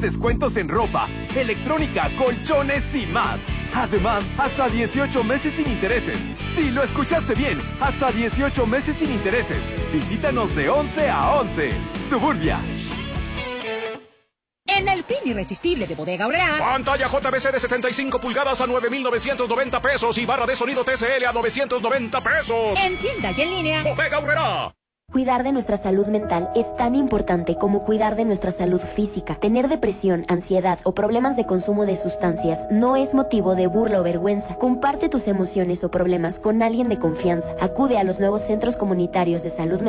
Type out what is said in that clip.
descuentos en ropa, electrónica, colchones y más. Además, hasta 18 meses sin intereses. Sí, lo escuchaste bien, hasta 18 meses sin intereses. Visítanos de 11 a 11. Suburbia. En el fin irresistible de Bodega Aurrerá. Pantalla JVC de 75 pulgadas a 9,990 pesos y barra de sonido TCL a 990 pesos. En tienda y en línea. Bodega Aurrerá. Cuidar de nuestra salud mental es tan importante como cuidar de nuestra salud física. Tener depresión, ansiedad o problemas de consumo de sustancias no es motivo de burla o vergüenza. Comparte tus emociones o problemas con alguien de confianza. Acude a los nuevos centros comunitarios de salud mental